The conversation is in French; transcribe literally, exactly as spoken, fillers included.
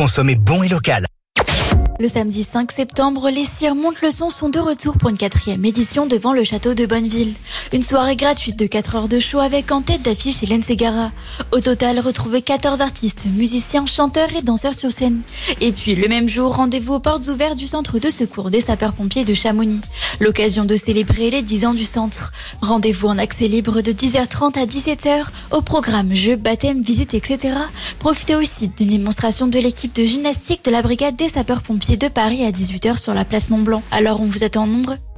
Consommez bon et local. Le samedi cinq septembre, les Cires montent le son sont de retour pour une quatrième édition devant le château de Bonneville. Une soirée gratuite de quatre heures de show avec en tête d'affiche Hélène Ségara. Au total, retrouvez quatorze artistes, musiciens, chanteurs et danseurs sur scène. Et puis, le même jour, rendez-vous aux portes ouvertes du centre de secours des sapeurs-pompiers de Chamonix. L'occasion de célébrer les dix ans du centre. Rendez-vous en accès libre de dix heures trente à dix-sept heures au programme jeux, baptême, visite, et cetera. Profitez aussi d'une démonstration de l'équipe de gymnastique de la brigade des sapeurs-pompiers de Paris à dix-huit heures sur la place Mont-Blanc. Alors on vous attend nombreux.